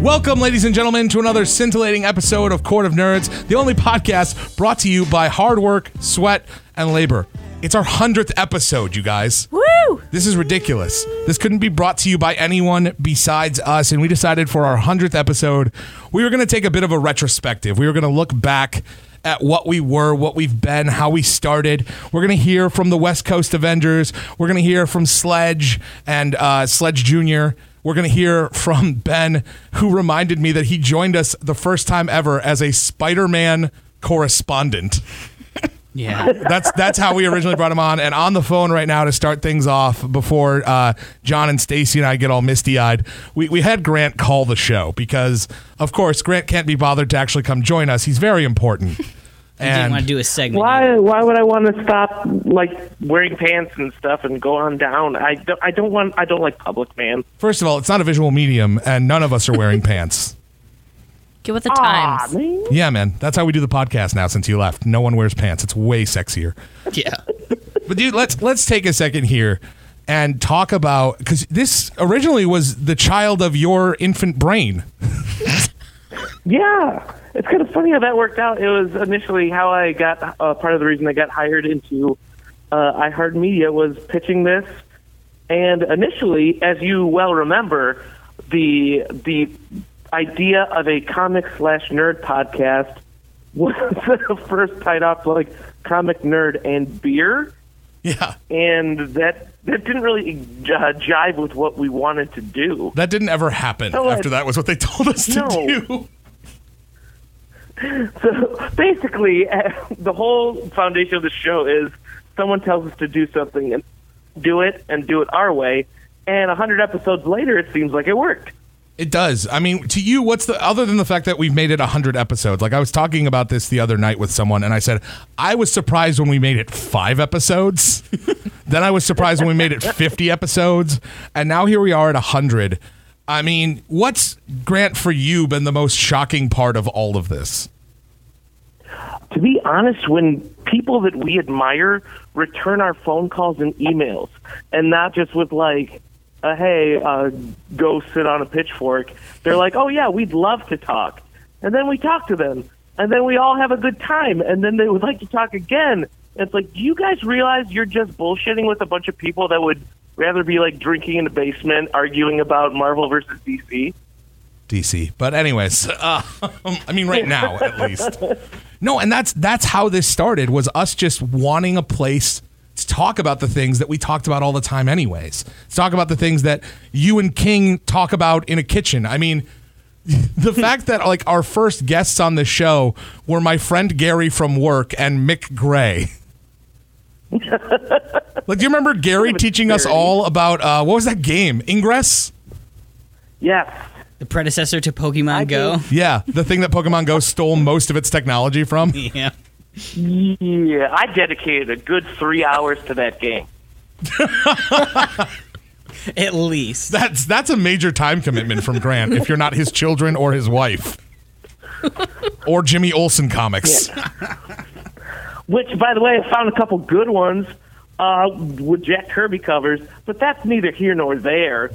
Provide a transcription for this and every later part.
Welcome, ladies and gentlemen, to another scintillating episode of Court of Nerds, the only podcast brought to you by hard work, sweat, and labor. It's our 100th episode, you guys. Woo! This is ridiculous. This couldn't be brought to you by anyone besides us, and we decided for our 100th episode, we were going to take a bit of a retrospective. We were going to look back at what we were, what we've been, how we started. We're going to hear from the West Coast Avengers. We're going to hear from Sledge and Sledge Jr., we're going to hear from Ben, who reminded me that he joined us the first time ever as a Spider-Man correspondent. Yeah. That's how we originally brought him on. And on the phone right now to start things off before John and Stacy and I get all misty-eyed, we had Grant call the show because, of course, Grant can't be bothered to actually come join us. He's very important. I didn't want to do a segment. Why would I want to stop like wearing pants and stuff and go on down? I don't like public, man. First of all, it's not a visual medium, and none of us are wearing pants. Get with the times. Man. Yeah, man. That's how we do the podcast now since you left. No one wears pants. It's way sexier. Yeah. But dude, let's take a second here and talk about, because this originally was the child of your infant brain. Yeah. It's kind of funny how that worked out. It was initially how I got, part of the reason I got hired into iHeartMedia was pitching this. And initially, as you well remember, the idea of a comic/nerd podcast was first tied off to like comic nerd and beer. Yeah. And that didn't really jive with what we wanted to do. That didn't ever happen after that was what they told us to do. So basically, the whole foundation of the show is someone tells us to do something and do it our way. And 100 episodes later, it seems like it worked. It does. I mean, to you, what's the, other than the fact that we've made it 100 episodes, like I was talking about this the other night with someone and I said, I was surprised when we made it 5 episodes. Then I was surprised when we made it 50 episodes. And now here we are at 100. I mean, what's, Grant, for you been the most shocking part of all of this? To be honest, when people that we admire return our phone calls and emails, and not just with like, hey, go sit on a pitchfork, they're like, oh yeah, we'd love to talk. And then we talk to them, and then we all have a good time, and then they would like to talk again. And it's like, do you guys realize you're just bullshitting with a bunch of people that would rather be like drinking in the basement, arguing about Marvel versus DC? DC. But anyways, I mean, right now, at least. No, and that's how this started, was us just wanting a place to talk about the things that we talked about all the time anyways. To talk about the things that you and King talk about in a kitchen. I mean, the fact that like our first guests on the show were my friend Gary from work and Mick Gray. Like, do you remember Gary teaching us all about, what was that game? Ingress? Yes. The predecessor to Pokemon Go. Yeah, the thing that Pokemon Go stole most of its technology from. Yeah. Yeah, I dedicated a good 3 hours to that game. At least. That's a major time commitment from Grant if you're not his children or his wife. Or Jimmy Olsen comics. Yeah. Which, by the way, I found a couple good ones with Jack Kirby covers, but that's neither here nor there.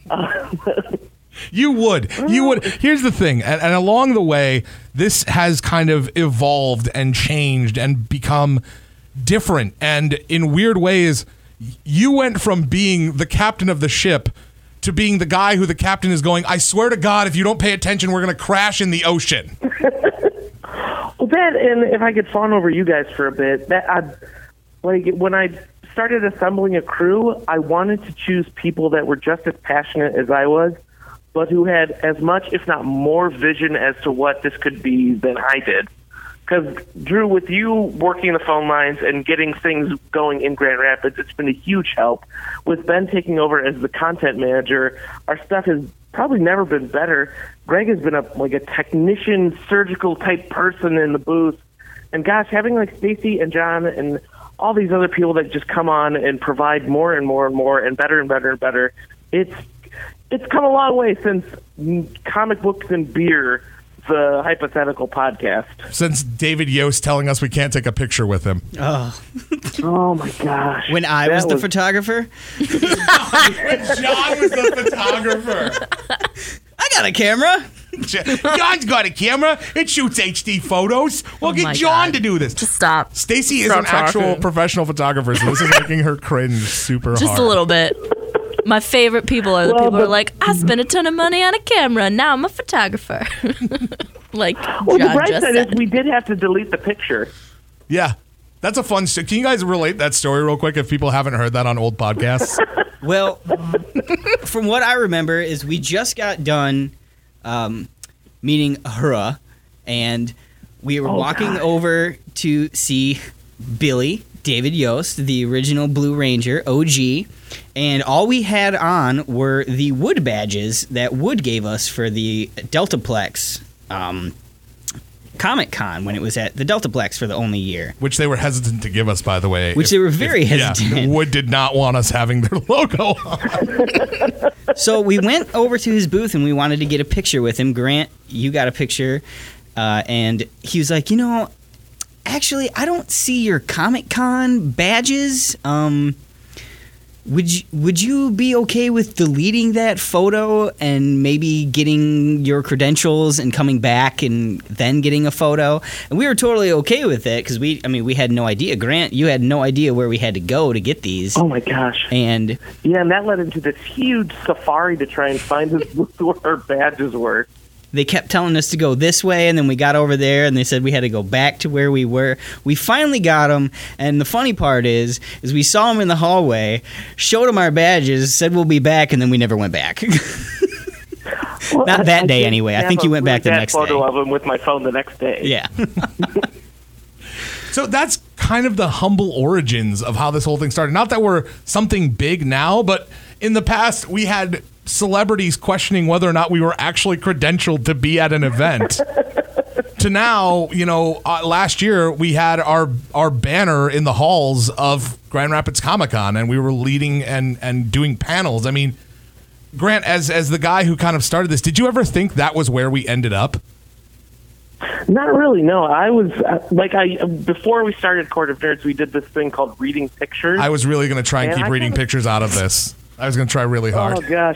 You would. Here's the thing, and along the way, this has kind of evolved and changed and become different. And in weird ways, you went from being the captain of the ship to being the guy who the captain is going, I swear to God, if you don't pay attention, we're going to crash in the ocean. Well, that, and if I could fawn over you guys for a bit, when I started assembling a crew, I wanted to choose people that were just as passionate as I was, but who had as much, if not more, vision as to what this could be than I did. Because, Drew, with you working the phone lines and getting things going in Grand Rapids, it's been a huge help. With Ben taking over as the content manager, our stuff has probably never been better. Greg has been a technician, surgical type person in the booth. And gosh, having like Stacy and John and all these other people that just come on and provide more and more and more and better and better and better, it's come a long way since comic books and beer, the hypothetical podcast. Since David Yost telling us we can't take a picture with him. Oh. Oh my gosh. When I was the photographer? When John was the photographer. I got a camera. John's got a camera. It shoots HD photos. We'll get my John God. to do this. Just stop. Stacy is Stop an actual talking. professional photographer, so this is making her cringe super hard. Just a little bit. My favorite people are the people who are like, I spent a ton of money on a camera. Now I'm a photographer. Like Well, the John bright just side said. is we did have to delete the picture. Yeah. That's a fun story. Can you guys relate that story real quick if people haven't heard that on old podcasts? Well, from what I remember is we just got done meeting Ahura, and we were walking over to see Billy, David Yost, the original Blue Ranger, OG, and all we had on were the Wood badges that Wood gave us for the Deltaplex Comic Con when it was at the Deltaplex for the only year. Which they were hesitant to give us, by the way. Which they were very hesitant. Yeah, Wood did not want us having their logo on. So we went over to his booth and we wanted to get a picture with him. Grant, you got a picture. And he was like, actually, I don't see your Comic-Con badges. Would you be okay with deleting that photo and maybe getting your credentials and coming back and then getting a photo? And we were totally okay with it because we had no idea. Grant, you had no idea where we had to go to get these. Oh my gosh. And yeah, and that led into this huge safari to try and find where our badges were. they kept telling us to go this way, and then we got over there, and they said we had to go back to where we were. We finally got them, and the funny part is we saw them in the hallway, showed them our badges, said we'll be back, and then we never went back. Well, Not that day, did anyway. I have think you a went back really the bad next photo day. of him with my phone the next day. Yeah. So that's kind of the humble origins of how this whole thing started. Not that we're something big now, but in the past we had celebrities questioning whether or not we were actually credentialed to be at an event. To now, last year we had our banner in the halls of Grand Rapids Comic-Con, and we were leading and doing panels. I mean, Grant, as the guy who kind of started this, did you ever think that was where we ended up? Not really, no. I was before we started Court of Nerds, we did this thing called reading pictures. I was really going to try and And keep I reading kinda- pictures out of this. I was going to try really hard. Oh gosh,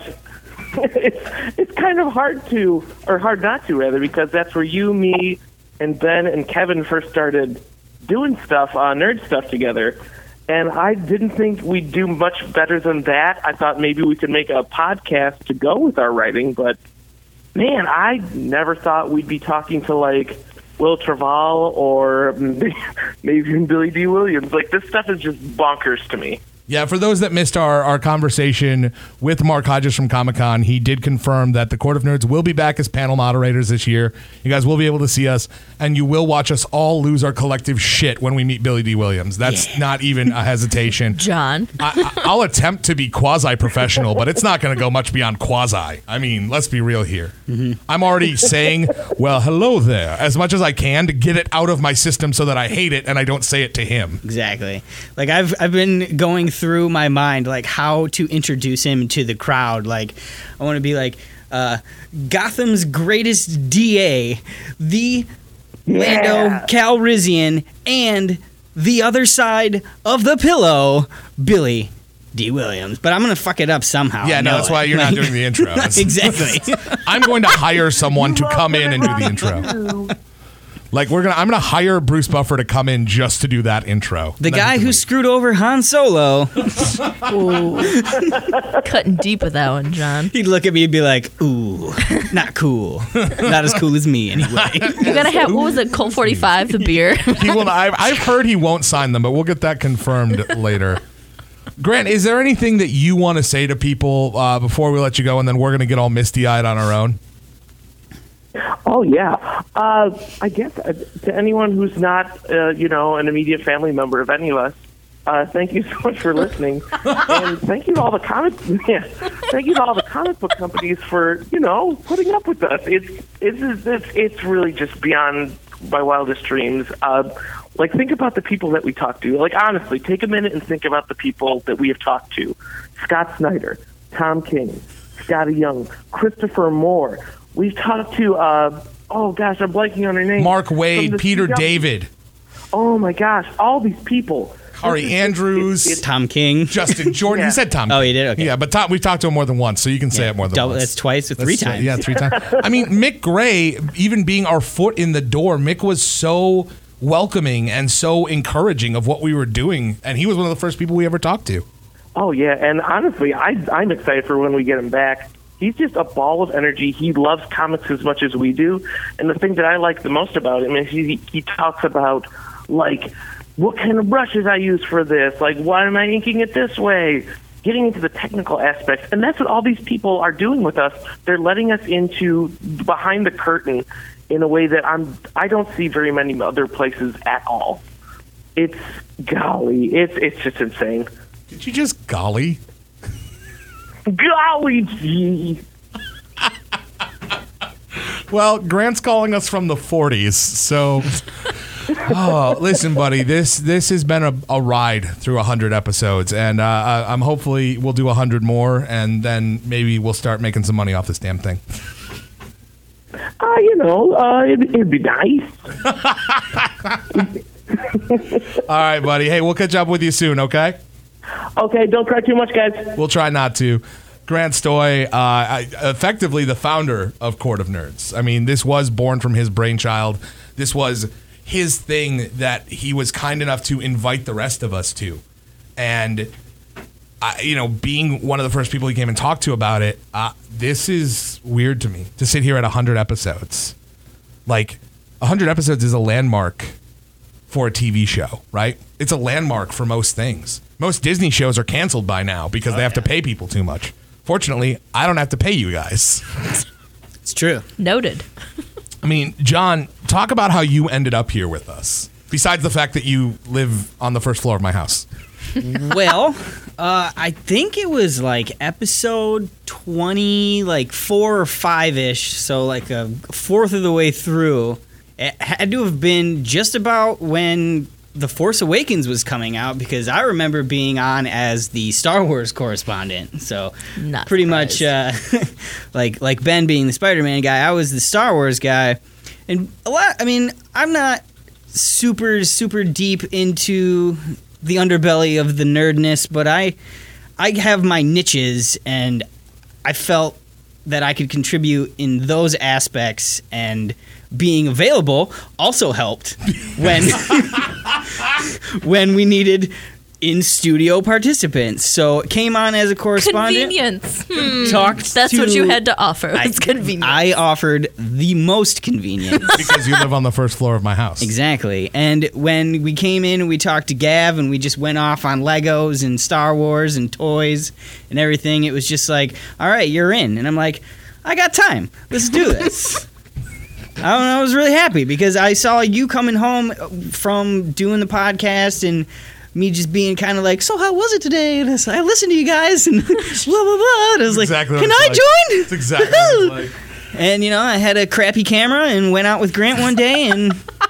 it's kind of hard not to, rather, because that's where you, me, and Ben and Kevin first started doing stuff, nerd stuff together. And I didn't think we'd do much better than that. I thought maybe we could make a podcast to go with our writing, but man, I never thought we'd be talking to like Will Trevall or maybe even Billy D. Williams. Like, this stuff is just bonkers to me. Yeah, for those that missed our conversation with Mark Hodges from Comic-Con, he did confirm that the Court of Nerds will be back as panel moderators this year. You guys will be able to see us, and you will watch us all lose our collective shit when we meet Billy D. Williams. That's not even a hesitation. John. I'll attempt to be quasi-professional, but it's not going to go much beyond quasi. I mean, let's be real here. Mm-hmm. I'm already saying, well, hello there, as much as I can to get it out of my system so that I hate it and I don't say it to him. Exactly. Like, I've been going through my mind, like, how to introduce him to the crowd. Like, I want to be like, Gotham's greatest DA, the Lando Calrissian, and the other side of the pillow, Billy D. Williams. But I'm going to fuck it up somehow. Yeah, no, that's why you're not doing the intro. Exactly. I'm going to hire someone to come in and do the intro. Like, I'm gonna hire Bruce Buffer to come in just to do that intro. The guy who screwed over Han Solo. Cutting deep with that one, John. He'd look at me and be like, ooh, not cool. Not as cool as me, anyway. You gotta have, what was it, Colt 45, the beer? He will. I've heard he won't sign them, but we'll get that confirmed later. Grant, is there anything that you want to say to people before we let you go, and then we're gonna get all misty-eyed on our own? Oh, yeah. I guess to anyone who's not, an immediate family member of any of us, thank you so much for listening, and thank you to all the thank you to all the comic book companies for putting up with us. It's really just beyond my wildest dreams. Think about the people that we talk to. Like, honestly, take a minute and think about the people that we have talked to: Scott Snyder, Tom King, Scotty Young, Christopher Moore. We've talked to, I'm blanking on her name. Mark Wade, Peter David. Oh, my gosh. All these people. Ari Andrews, Tom King. Justin Jordan. Yeah. You said Tom. Oh, King. you did? Okay. Yeah, but Tom, we've talked to him more than once, so you can say it more than once. That's twice or three times. Yeah, 3 times. I mean, Mick Gray, even being our foot in the door, Mick was so welcoming and so encouraging of what we were doing, and he was one of the first people we ever talked to. Oh, yeah, and honestly, I'm excited for when we get him back. He's just a ball of energy. He loves comics as much as we do, and the thing that I like the most about him is he talks about, like, what kind of brushes I use for this, like, why am I inking it this way? Getting into the technical aspects, and that's what all these people are doing with us. They're letting us into behind the curtain in a way that I don't see very many other places at all. It's just insane. Did you just golly? Golly gee. Well, Grant's calling us from the 40s, so... Oh, listen, buddy, this has been a ride through 100 episodes, and I'm hopefully we'll do 100 more, and then maybe we'll start making some money off this damn thing. It'd be nice. All right, buddy. Hey, we'll catch up with you soon, okay? Okay, don't cry too much, guys. We'll try not to. Grant Stoy, effectively the founder of Court of Nerds. I mean, this was born from his brainchild. This was his thing that he was kind enough to invite the rest of us to. And, being one of the first people he came and talked to about it, this is weird to me, to sit here at 100 episodes. Like, 100 episodes is a landmark for a TV show, right? It's a landmark for most things. Most Disney shows are canceled by now because they have to pay people too much. Fortunately, I don't have to pay you guys. It's true. Noted. I mean, John, talk about how you ended up here with us, besides the fact that you live on the first floor of my house. Well, I think it was like episode 20, like 4 or 5-ish, so like a fourth of the way through. It had to have been just about when The Force Awakens was coming out, because I remember being on as the Star Wars correspondent. So Not pretty much like Ben being the Spider-Man guy, I was the Star Wars guy. And I'm not super deep into the underbelly of the nerdness, but I have my niches, and I felt that I could contribute in those aspects, and being available also helped when we needed in-studio participants. So it came on as a correspondent. Convenience. That's what you had to offer. It's convenience. I offered the most convenience. Because you live on the first floor of my house. Exactly. And when we came in and we talked to Gav and we just went off on Legos and Star Wars and toys and everything, it was just like, all right, you're in. And I'm like, I got time. Let's do this. I was really happy because I saw you coming home from doing the podcast and me just being kind of like, so how was it today? And I listened to you guys and blah, blah, blah. And I was exactly like, can I join? It's exactly what it's like. And, I had a crappy camera and went out with Grant one day, and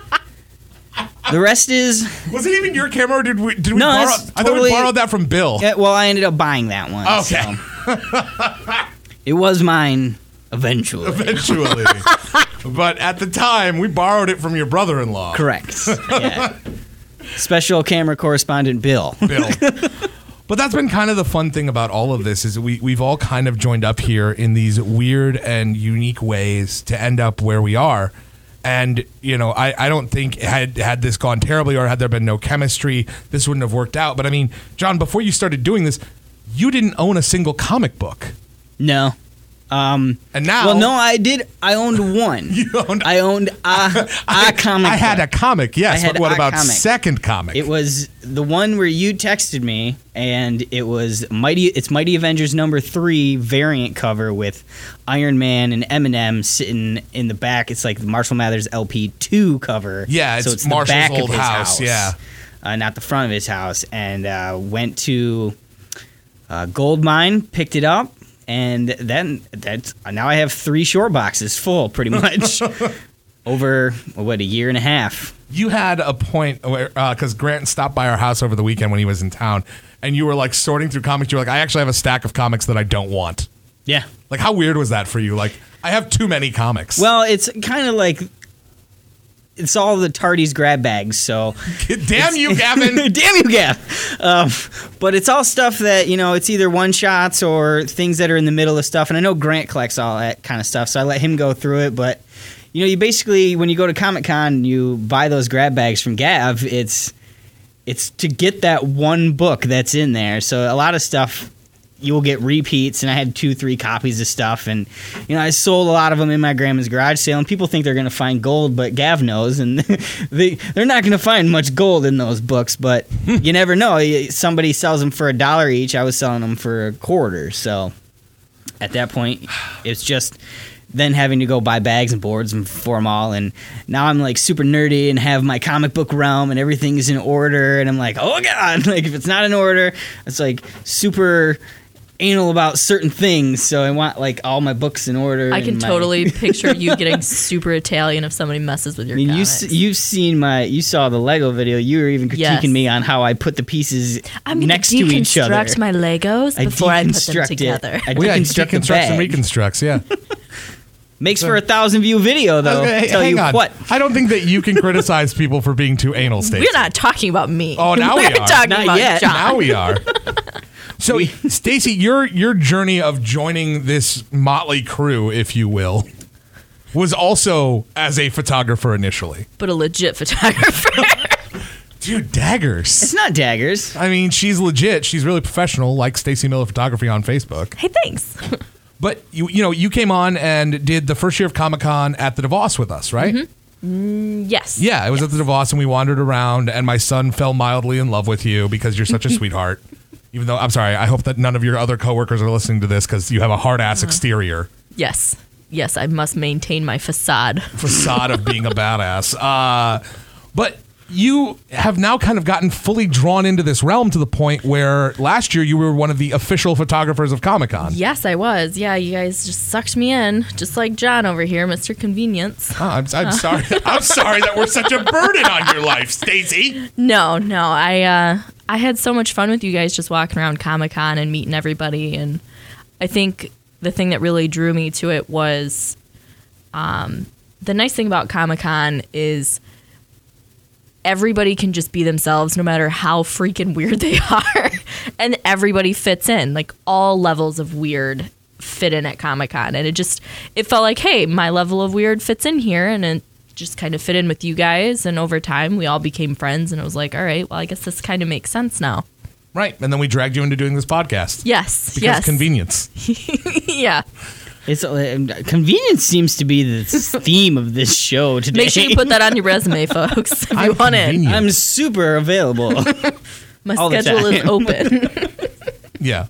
the rest is... Was it even your camera, or did we No, borrow? it's I thought we totally- borrowed that from Bill. Well, I ended up buying that one. Okay. So. It was mine eventually. Eventually. But at the time, we borrowed it from your brother-in-law. Correct. Yeah. Special camera correspondent Bill. But that's been kind of the fun thing about all of this is we've all kind of joined up here in these weird and unique ways to end up where we are. And, I don't think had this gone terribly or had there been no chemistry, this wouldn't have worked out. But I mean, John, before you started doing this, you didn't own a single comic book. No. And now... Well, no, I did. I owned one. I owned a comic I had book. a comic, yes. I had What a about comic. second comic? It was the one where you texted me, and it was Mighty Avengers #3 variant cover with Iron Man and Eminem sitting in the back. It's like the Marshall Mathers LP2 cover. Yeah, it's the Marshall's back of old his house, yeah. Not the front of his house. And went to Goldmine, picked it up, and then now I have 3 short boxes full, pretty much. Over, a year and a half. You had a point where, because Grant stopped by our house over the weekend when he was in town, and you were like sorting through comics. You were like, I actually have a stack of comics that I don't want. Yeah. Like, how weird was that for you? Like, I have too many comics. Well, it's kind of like it's all the Tardy's grab bags. So damn you, Gavin. Damn you, Gav. But it's all stuff that, it's either one shots or things that are in the middle of stuff. And I know Grant collects all that kind of stuff, so I let him go through it. But you basically, when you go to Comic-Con, you buy those grab bags from Gav. It's to get that one book that's in there. So a lot of stuff you will get repeats, and I had 2-3 copies of stuff, and I sold a lot of them in my grandma's garage sale, and people think they're going to find gold, but Gav knows, and they're not going to find much gold in those books, but you never know. Somebody sells them for $1 each. I was selling them for $0.25, so at that point it's just then having to go buy bags and boards for them all, and now I'm like super nerdy and have my comic book realm and everything is in order, and I'm like, oh god, like if it's not in order, it's like super anal about certain things, so I want like all my books in order. I can totally picture you getting super Italian if somebody messes with your comics. You saw the Lego video. You were even critiquing me on how I put the pieces next to each other. I'm going to deconstruct my Legos before I put them together. Deconstructs and reconstructs, yeah. Makes for a 1,000-view video, though. Okay, hang on. What? I don't think that you can criticize people for being too anal, Stacey. We're not talking about me. Oh, now we are. We're talking about yet. John. Now we are. So, Stacey, your journey of joining this motley crew, if you will, was also as a photographer initially. But a legit photographer. Dude, daggers. It's not daggers. I mean, she's legit. She's really professional, like Stacey Miller Photography on Facebook. Hey, thanks. But, you came on and did the first year of Comic-Con at the DeVos with us, right? Yes. Yeah, it was at the DeVos, and we wandered around, and my son fell mildly in love with you because you're such a sweetheart. Even though, I'm sorry, I hope that none of your other coworkers are listening to this because you have a hard-ass exterior. Yes. Yes, I must maintain my facade. Facade of being a badass. But you have now kind of gotten fully drawn into this realm to the point where last year you were one of the official photographers of Comic-Con. Yes, I was. Yeah, you guys just sucked me in, just like John over here, Mr. Convenience. Oh, I'm sorry. I'm sorry that we're such a burden on your life, Stacey. No, I had so much fun with you guys just walking around Comic-Con and meeting everybody, and I think the thing that really drew me to it was the nice thing about Comic-Con is everybody can just be themselves no matter how freaking weird they are, and everybody fits in. Like, all levels of weird fit in at Comic-Con, and it felt like, hey, my level of weird fits in here, and it just kind of fit in with you guys, and over time we all became friends, and it was like, all right, well, I guess this kind of makes sense now. Right, and then we dragged you into doing this podcast. Yes, because convenience. Yeah. It's convenience seems to be the theme of this show today. Make sure you put that on your resume, folks, if you want it. I'm super available. My schedule is open. Yeah.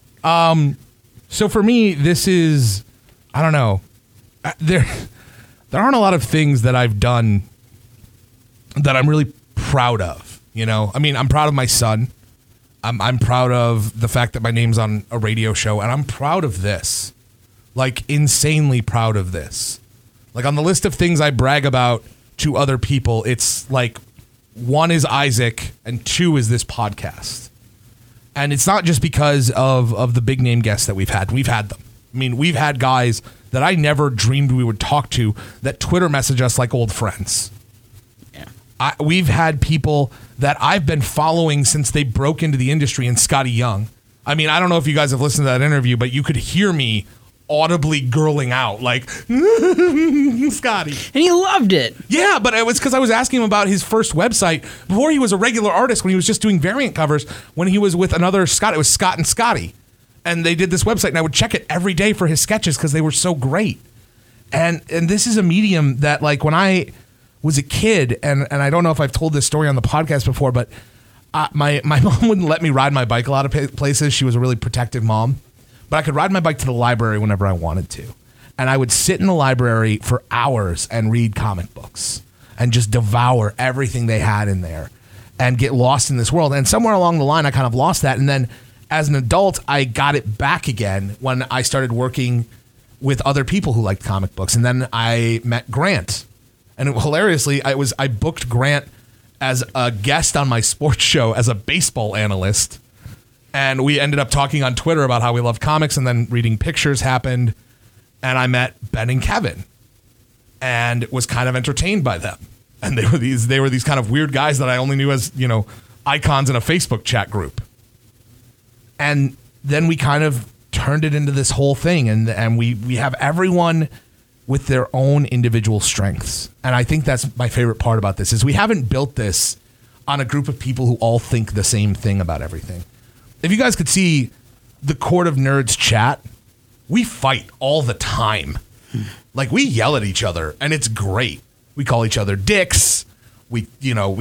So for me, this is, I don't know, there aren't a lot of things that I've done that I'm really proud of. I mean, I'm proud of my son. I'm proud of the fact that my name's on a radio show, and I'm proud of this. Like, insanely proud of this. Like, on the list of things I brag about to other people, it's like 1 is Isaac and 2 is this podcast. And it's not just because of the big name guests that we've had. We've had them. I mean, we've had guys that I never dreamed we would talk to that Twitter message us like old friends. Yeah. We've had people that I've been following since they broke into the industry, and Scotty Young. I mean, I don't know if you guys have listened to that interview, but you could hear me audibly girling out like Scotty, and he loved it. Yeah, but it was because I was asking him about his first website before he was a regular artist, when he was just doing variant covers, when he was with another Scott. It was Scott and Scotty, and they did this website, and I would check it every day for his sketches because they were so great. And this is a medium that, like, when I was a kid, and I don't know if I've told this story on the podcast before, but my mom wouldn't let me ride my bike a lot of places. She was a really protective mom. But I could ride my bike to the library whenever I wanted to. And I would sit in the library for hours and read comic books and just devour everything they had in there and get lost in this world. And somewhere along the line, I kind of lost that. And then as an adult, I got it back again when I started working with other people who liked comic books. And then I met Grant. And hilariously, I booked Grant as a guest on my sports show as a baseball analyst. And we ended up talking on Twitter about how we love comics, and then reading pictures happened, and I met Ben and Kevin and was kind of entertained by them. And they were these kind of weird guys that I only knew as, icons in a Facebook chat group. And then we kind of turned it into this whole thing, and we have everyone with their own individual strengths. And I think that's my favorite part about this, is we haven't built this on a group of people who all think the same thing about everything. If you guys could see the Court of Nerds chat, we fight all the time. Like, we yell at each other, and it's great. We call each other dicks. We yell.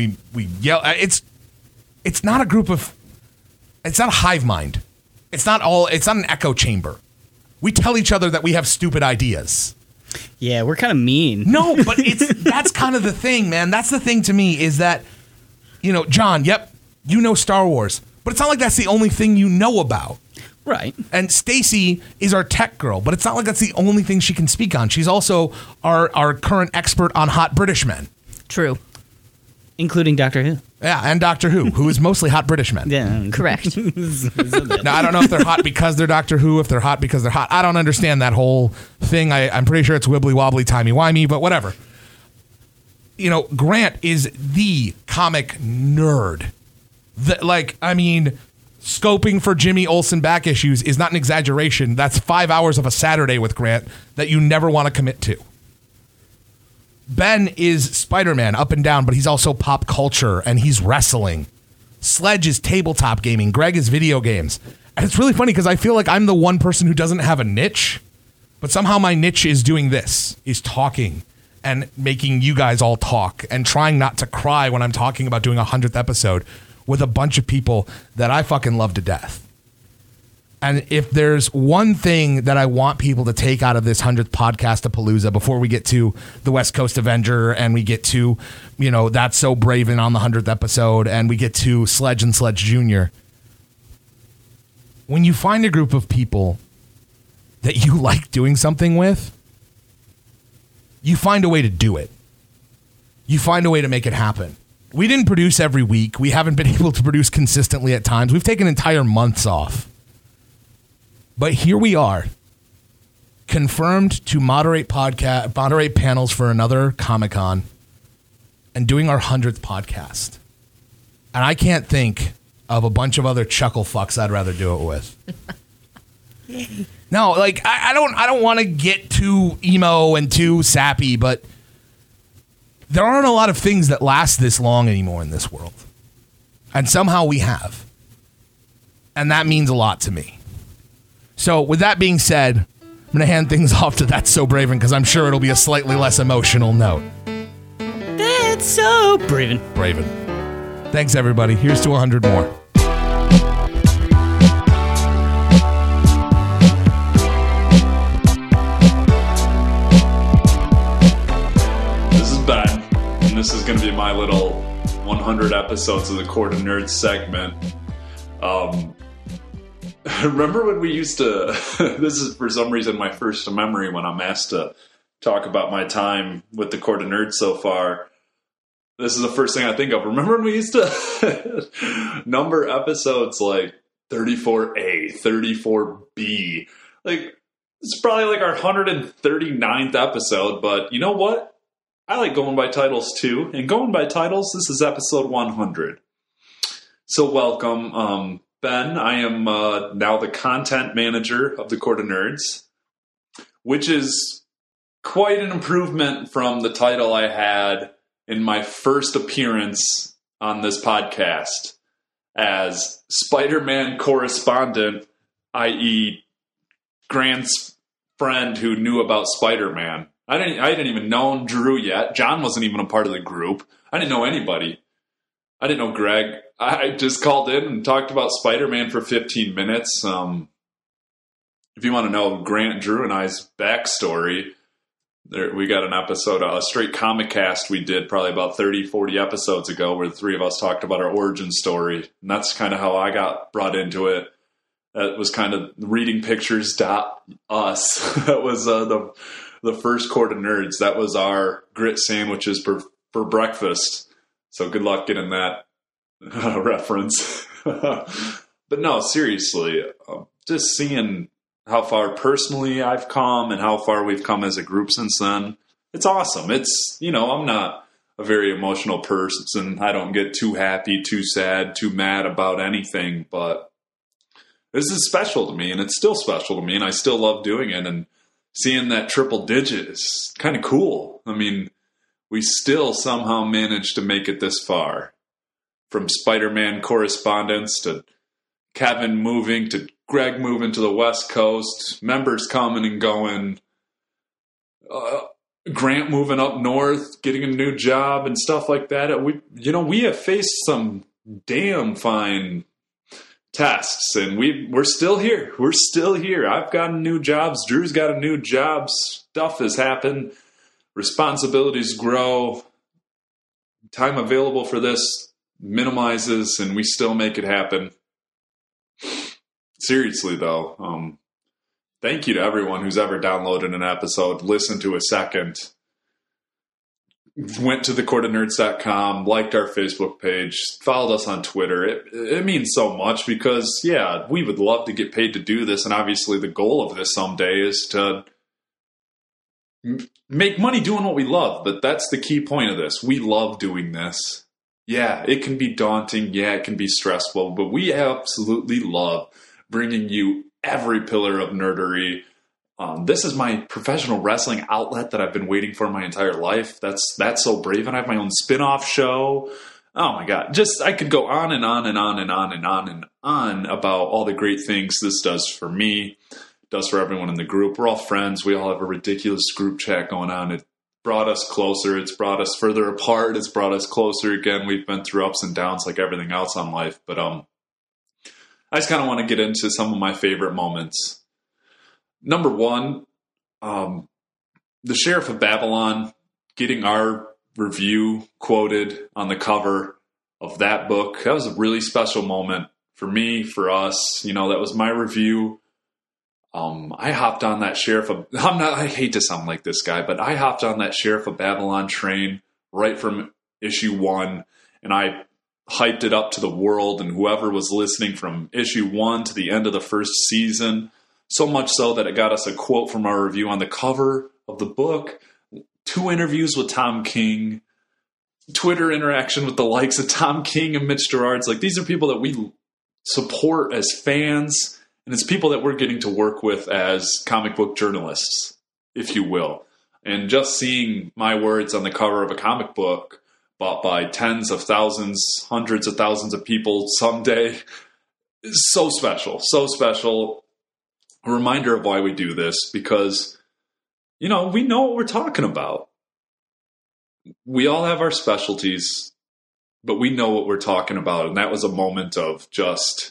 It's not a group of, it's not a hive mind. It's not an echo chamber. We tell each other that we have stupid ideas. Yeah, we're kind of mean. No, but that's kind of the thing, man. That's the thing to me, is that, John, yep, you know Star Wars, but it's not like that's the only thing you know about. Right. And Stacy is our tech girl, but it's not like that's the only thing she can speak on. She's also our current expert on hot British men. True. Including Doctor Who. Yeah, and Doctor Who is mostly hot British men. Yeah. Correct. Now, I don't know if they're hot because they're Doctor Who, if they're hot because they're hot. I don't understand that whole thing. I'm pretty sure it's wibbly-wobbly, timey-wimey, but whatever. Grant is the comic nerd. Scoping for Jimmy Olsen back issues is not an exaggeration. That's 5 hours of a Saturday with Grant that you never want to commit to. Ben is Spider-Man up and down, but he's also pop culture, and he's wrestling. Sledge is tabletop gaming. Greg is video games. And it's really funny because I feel like I'm the one person who doesn't have a niche, but somehow my niche is doing this, is talking and making you guys all talk and trying not to cry when I'm talking about doing a 100th episode with a bunch of people that I fucking love to death. And if there's one thing that I want people to take out of this 100th Podcast-a-Palooza before we get to the West Coast Avenger and we get to, That's So Braven on the 100th episode and we get to Sledge and Sledge Jr., when you find a group of people that you like doing something with, you find a way to do it. You find a way to make it happen. We didn't produce every week. We haven't been able to produce consistently at times. We've taken entire months off. But here we are, confirmed to moderate panels for another Comic-Con and doing our 100th podcast. And I can't think of a bunch of other chuckle fucks I'd rather do it with. No, I don't want to get too emo and too sappy, but there aren't a lot of things that last this long anymore in this world. And somehow we have. And that means a lot to me. So with that being said, I'm going to hand things off to That's So Braven because I'm sure it'll be a slightly less emotional note. That's so Braven. Braven. Thanks, everybody. Here's to 100 more. This is Ben, and this is going to be my little 100 episodes of the Court of Nerds segment. Remember when we used to, this is for some reason my first memory when I'm asked to talk about my time with the Court of Nerds so far. This is the first thing I think of. Remember when we used to number episodes like 34A, 34B? It's probably like our 139th episode, but you know what? I like going by titles too. And going by titles, this is episode 100. So welcome, Ben. I am now the content manager of the Court of Nerds, which is quite an improvement from the title I had in my first appearance on this podcast as Spider-Man correspondent, i.e. Grant's friend who knew about Spider-Man. I didn't even know Drew yet. John wasn't even a part of the group. I didn't know anybody. I didn't know Greg. I just called in and talked about Spider-Man for 15 minutes. If you want to know Grant, Drew, and I's backstory, we got an episode, a straight comic cast we did probably about 30, 40 episodes ago where the three of us talked about our origin story. And that's kind of how I got brought into it. That was kind of readingpictures.us. That was the first Court of Nerds. That was our grit sandwiches for breakfast. So good luck getting that reference. But no, seriously, just seeing how far personally I've come and how far we've come as a group since then. It's awesome. It's, I'm a very emotional person. I don't get too happy, too sad, too mad about anything, but this is special to me, and it's still special to me, and I still love doing it. And seeing that triple digit is kind of cool. I mean, we still somehow managed to make it this far. From Spider-Man correspondence to Kevin moving to Greg moving to the West Coast, members coming and going, Grant moving up north, getting a new job and stuff like that. We have faced some damn fine tests, and we're still here. We're still here. I've gotten new jobs. Drew's got a new job. Stuff has happened. Responsibilities grow. Time available for this minimizes, and we still make it happen. Seriously, though, thank you to everyone who's ever downloaded an episode, listened to a second, went to thecourtofnerds.com, liked our Facebook page, followed us on Twitter. It means so much because, yeah, we would love to get paid to do this, and obviously the goal of this someday is to make money doing what we love, but that's the key point of this. We love doing this. Yeah, it can be daunting. Yeah, it can be stressful, but we absolutely love bringing you every pillar of nerdery. This is my professional wrestling outlet that I've been waiting for my entire life. That's so brave. And I have my own spin-off show. Oh my God. I could go on and on and on and on and on and on about all the great things this does for me, does for everyone in the group. We're all friends. We all have a ridiculous group chat going on. It brought us closer. It's brought us further apart. It's brought us closer again. We've been through ups and downs like everything else on life. But I just kind of want to get into some of my favorite moments. Number one, the Sheriff of Babylon, getting our review quoted on the cover of that book. That was a really special moment for me, for us. That was my review. I hopped on that I hate to sound like this guy, but I hopped on that Sheriff of Babylon train right from issue 1, and I hyped it up to the world and whoever was listening from issue 1 to the end of the first season. So much so that it got us a quote from our review on the cover of the book, 2 interviews with Tom King, Twitter interaction with the likes of Tom King and Mitch Gerads. Like, these are people that we support as fans, and it's people that we're getting to work with as comic book journalists, if you will. And just seeing my words on the cover of a comic book bought by tens of thousands, hundreds of thousands of people someday is so special, so special. A reminder of why we do this, because, we know what we're talking about. We all have our specialties, but we know what we're talking about. And that was a moment of just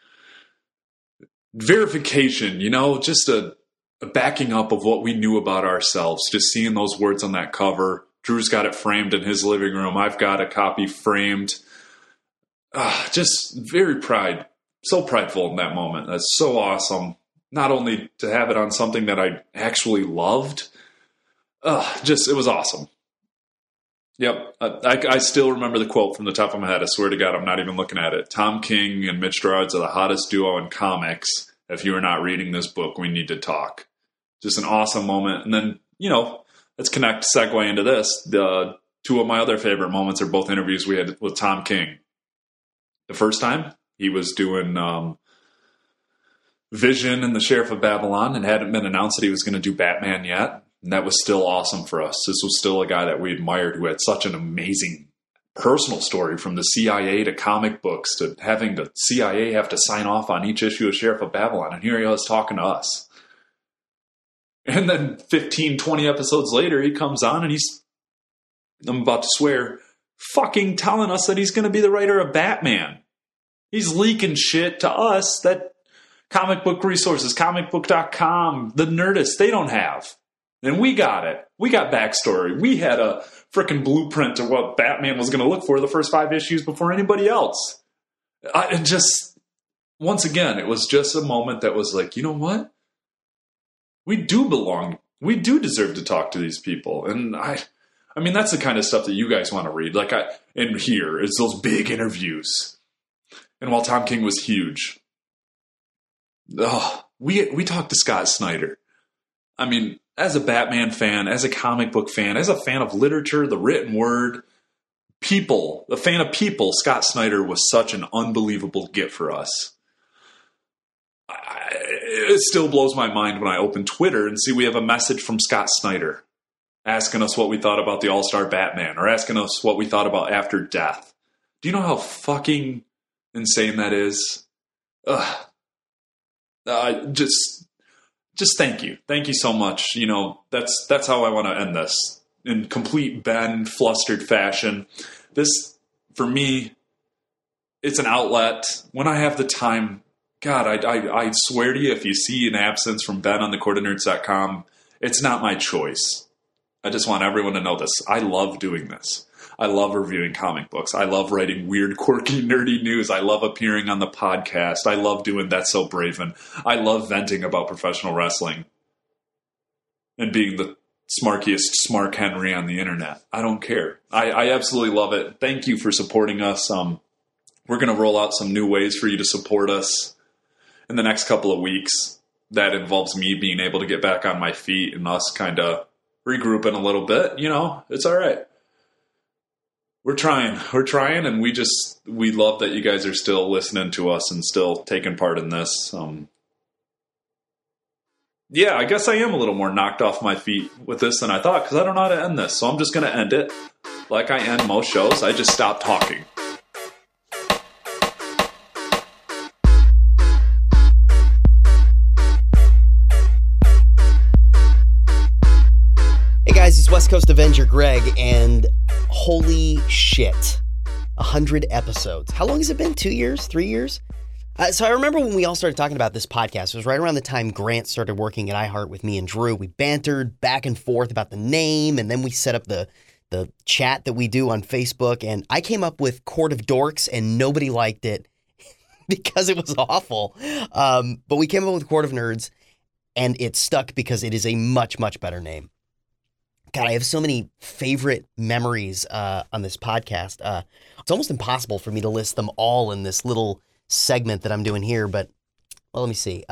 verification, just a backing up of what we knew about ourselves. Just seeing those words on that cover. Drew's got it framed in his living room. I've got a copy framed. Just very so prideful in that moment. That's so awesome. Not only to have it on something that I actually loved, it was awesome. Yep. I still remember the quote from the top of my head. I swear to God, I'm not even looking at it. Tom King and Mitch Gerads are the hottest duo in comics. If you are not reading this book, we need to talk. Just an awesome moment. And then, let's segue into this. The 2 of my other favorite moments are both interviews we had with Tom King. The first time, he was doing Vision and the Sheriff of Babylon, and hadn't been announced that he was going to do Batman yet. And that was still awesome for us. This was still a guy that we admired who had such an amazing personal story, from the CIA to comic books to having the CIA have to sign off on each issue of Sheriff of Babylon. And here he was talking to us. And then 15, 20 episodes later, he comes on and I'm about to swear, fucking telling us that he's going to be the writer of Batman. He's leaking shit to us that comic book resources, comicbook.com, the Nerdist, they don't have. And we got it. We got backstory. We had a freaking blueprint of what Batman was going to look for the first 5 issues before anybody else. Once again, it was just a moment that was like, you know what? We do belong. We do deserve to talk to these people. And I mean, that's the kind of stuff that you guys want to read. And here is those big interviews. And while Tom King was huge, we talked to Scott Snyder. I mean, as a Batman fan, as a comic book fan, as a fan of literature, the written word, People, a fan of People, Scott Snyder was such an unbelievable get for us. It still blows my mind when I open Twitter and see we have a message from Scott Snyder asking us what we thought about the All-Star Batman, or asking us what we thought about After Death. Do you know how fucking insane that is? Just thank you. Thank you so much. You know, that's how I want to end this. In complete Ben flustered fashion. This, for me, it's an outlet. When I have the time, God, I swear to you, if you see an absence from Ben on thecourtofnerds.com, it's not my choice. I just want everyone to know this. I love doing this. I love reviewing comic books. I love writing weird, quirky, nerdy news. I love appearing on the podcast. I love doing That's So Braven. I love venting about professional wrestling and being the smarkiest Smark Henry on the internet. I don't care. I absolutely love it. Thank you for supporting us. We're going to roll out some new ways for you to support us in the next couple of weeks. That involves me being able to get back on my feet and us kind of regrouping a little bit. You know, it's all right. We're trying, and we love that you guys are still listening to us and still taking part in this. Yeah, I guess I am a little more knocked off my feet with this than I thought, because I don't know how to end this. So I'm just going to end it like I end most shows. I just stop talking. Hey guys, it's West Coast Avenger Greg, and holy shit, 100 episodes. How long has it been? 2 years? 3 years? So I remember when we all started talking about this podcast, it was right around the time Grant started working at iHeart with me and Drew. We bantered back and forth about the name, and then we set up the chat that we do on Facebook, and I came up with Court of Dorks, and nobody liked it because it was awful. But we came up with Court of Nerds, and it stuck because it is a much, much better name. God, I have so many favorite memories on this podcast. It's almost impossible for me to list them all in this little segment that I'm doing here, but well, let me see.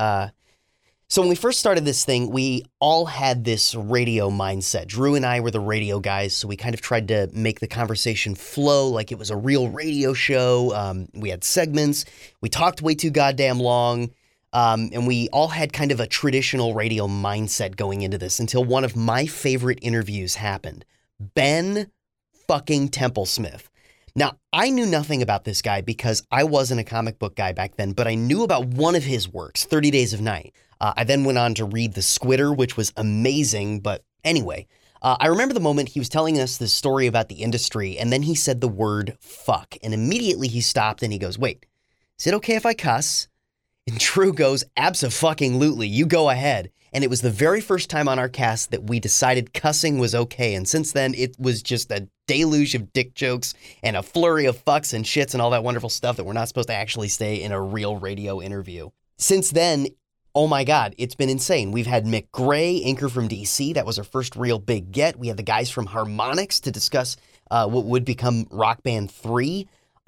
So when we first started this thing, we all had this radio mindset. Drew and I were the radio guys, so we kind of tried to make the conversation flow like it was a real radio show. We had segments. We talked way too goddamn long. And we all had kind of a traditional radio mindset going into this until one of my favorite interviews happened. Ben fucking Templesmith. Now, I knew nothing about this guy because I wasn't a comic book guy back then, but I knew about one of his works, 30 Days of Night. I then went on to read The Squitter, which was amazing, but anyway, I remember the moment he was telling us this story about the industry, and then he said the word fuck, and immediately he stopped and he goes, wait, is it okay if I cuss? And Drew goes, abso-fucking-lutely, you go ahead. And it was the very first time on our cast that we decided cussing was okay. And since then, it was just a deluge of dick jokes and a flurry of fucks and shits and all that wonderful stuff that we're not supposed to actually say in a real radio interview. Since then, oh my God, it's been insane. We've had Mick Gray, inker from DC. That was our first real big get. We had the guys from Harmonix to discuss what would become Rock Band 3.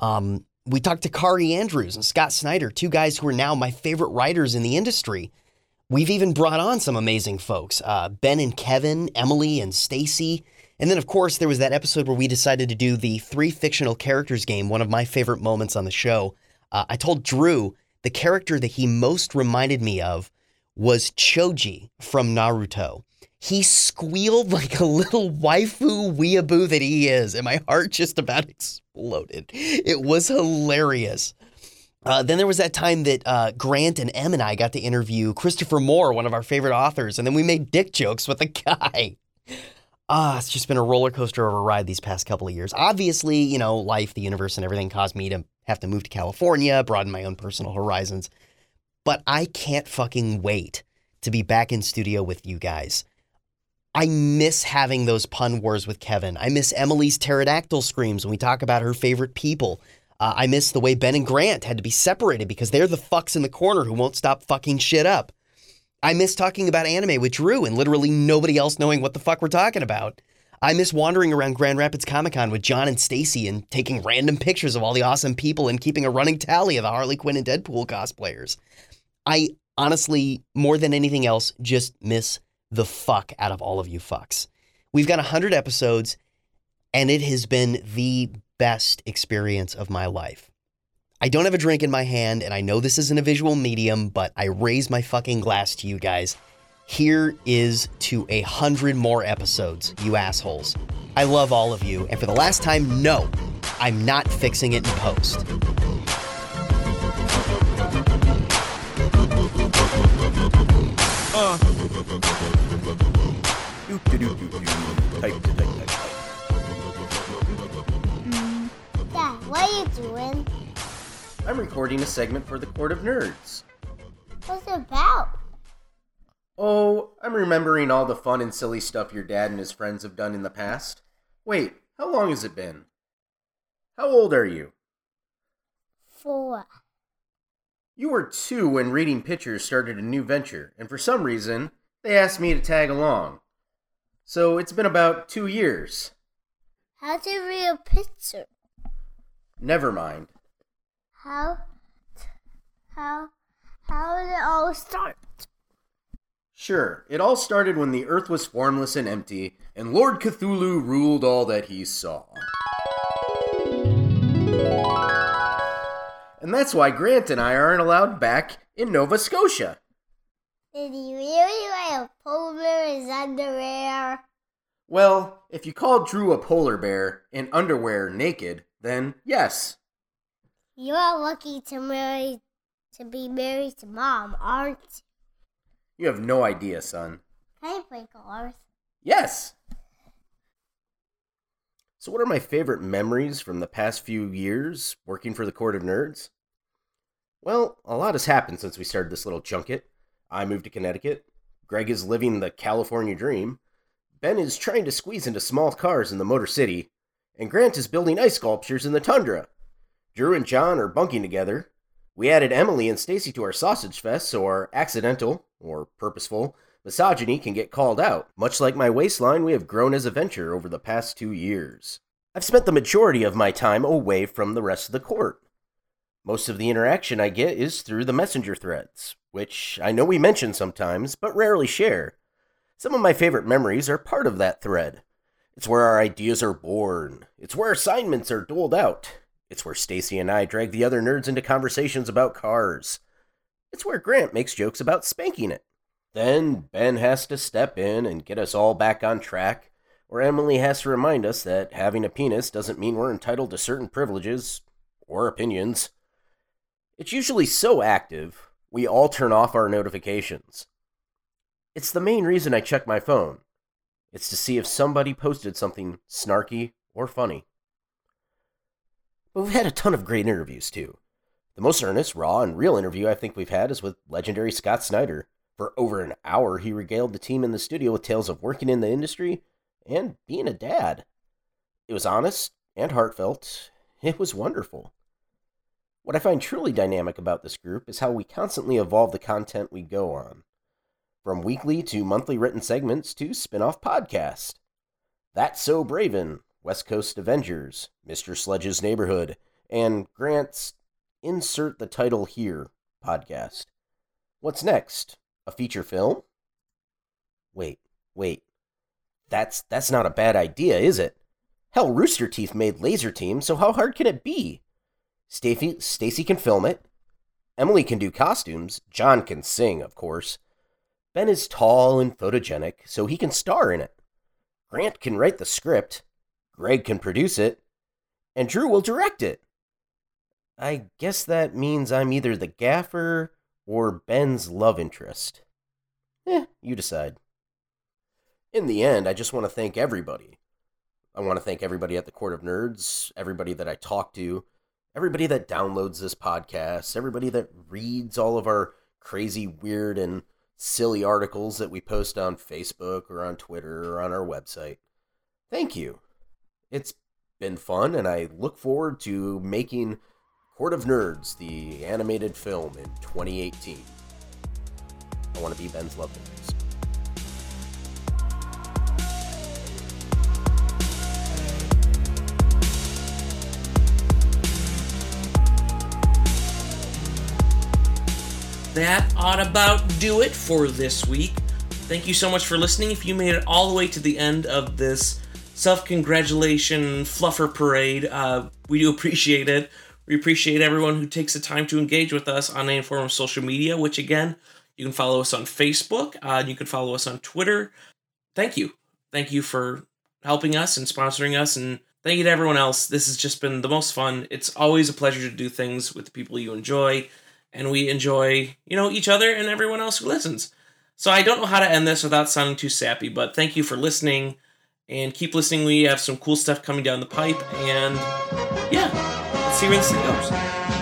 We talked to Kari Andrews and Scott Snyder, two guys who are now my favorite writers in the industry. We've even brought on some amazing folks, Ben and Kevin, Emily and Stacy. And then, of course, there was that episode where we decided to do the 3 fictional characters game, one of my favorite moments on the show. I told Drew the character that he most reminded me of was Choji from Naruto. He squealed like a little waifu weeaboo that he is, and my heart just about exploded. It was hilarious. Then there was that time that Grant and Em and I got to interview Christopher Moore, one of our favorite authors, and then we made dick jokes with the guy. It's just been a roller coaster of a ride these past couple of years. Obviously, you know, life, the universe, and everything caused me to have to move to California, broaden my own personal horizons. But I can't fucking wait to be back in studio with you guys. I miss having those pun wars with Kevin. I miss Emily's pterodactyl screams when we talk about her favorite people. I miss the way Ben and Grant had to be separated because they're the fucks in the corner who won't stop fucking shit up. I miss talking about anime with Drew and literally nobody else knowing what the fuck we're talking about. I miss wandering around Grand Rapids Comic-Con with John and Stacy and taking random pictures of all the awesome people and keeping a running tally of the Harley Quinn and Deadpool cosplayers. I honestly, more than anything else, just miss the fuck out of all of you fucks. We've got 100 episodes, and it has been the best experience of my life. I don't have a drink in my hand, and I know this isn't a visual medium, but I raise my fucking glass to you guys. Here is to 100 more episodes, you assholes. I love all of you, and for the last time, no, I'm not fixing it in post. Dad, what are you doing? I'm recording a segment for the Court of Nerds. What's it about? Oh, I'm remembering all the fun and silly stuff your dad and his friends have done in the past. Wait, how long has it been? How old are you? 4. You were 2 when Reading Pictures started a new venture, and for some reason, they asked me to tag along. So it's been about 2 years. How to read a picture? Never mind. How did it all start? Sure, it all started when the earth was formless and empty, and Lord Cthulhu ruled all that he saw. And that's why Grant and I aren't allowed back in Nova Scotia. Did he really wear a polar bear in his underwear? Well, if you called Drew a polar bear in underwear naked, then yes. You are lucky to be married to Mom, aren't you? You have no idea, son. Can I play cards? Yes! So what are my favorite memories from the past few years working for the Court of Nerds? Well, a lot has happened since we started this little junket. I moved to Connecticut. Greg is living the California dream. Ben is trying to squeeze into small cars in the Motor City. And Grant is building ice sculptures in the tundra. Drew and John are bunking together. We added Emily and Stacy to our sausage fest so our accidental, or purposeful, misogyny can get called out. Much like my waistline, we have grown as a venture over the past 2 years. I've spent the majority of my time away from the rest of the court. Most of the interaction I get is through the messenger threads, which I know we mention sometimes, but rarely share. Some of my favorite memories are part of that thread. It's where our ideas are born. It's where assignments are doled out. It's where Stacy and I drag the other nerds into conversations about cars. It's where Grant makes jokes about spanking it. Then Ben has to step in and get us all back on track, or Emily has to remind us that having a penis doesn't mean we're entitled to certain privileges or opinions. It's usually so active, we all turn off our notifications. It's the main reason I check my phone. It's to see if somebody posted something snarky or funny. But we've had a ton of great interviews, too. The most earnest, raw, and real interview I think we've had is with legendary Scott Snyder. For over an hour, he regaled the team in the studio with tales of working in the industry and being a dad. It was honest and heartfelt. It was wonderful. What I find truly dynamic about this group is how we constantly evolve the content we go on. From weekly to monthly written segments to spin-off podcasts. That's So Braven, West Coast Avengers, Mr. Sledge's Neighborhood, and Grant's Insert the Title Here podcast. What's next? A feature film? Wait. That's not a bad idea, is it? Hell, Rooster Teeth made Laser Team, so how hard can it be? Stacy can film it. Emily can do costumes. John can sing, of course. Ben is tall and photogenic, so he can star in it. Grant can write the script. Greg can produce it. And Drew will direct it. I guess that means I'm either the gaffer or Ben's love interest. You decide. In the end, I just want to thank everybody. I want to thank everybody at the Court of Nerds, everybody that I talk to, everybody that downloads this podcast, everybody that reads all of our crazy, weird, and silly articles that we post on Facebook or on Twitter or on our website. Thank you. It's been fun, and I look forward to making Court of Nerds, the animated film, in 2018. I want to be Ben's love interest. That ought about do it for this week. Thank you so much for listening. If you made it all the way to the end of this self-congratulation fluffer parade. We do appreciate it. We appreciate everyone who takes the time to engage with us on any form of social media, which again, you can follow us on Facebook. You can follow us on Twitter. Thank you. Thank you for helping us and sponsoring us, and thank you to everyone else. This has just been the most fun. It's always a pleasure to do things with the people you enjoy, and we enjoy, each other and everyone else who listens. So I don't know how to end this without sounding too sappy, but thank you for listening, and keep listening. We have some cool stuff coming down the pipe, and yeah, let's see where this thing goes.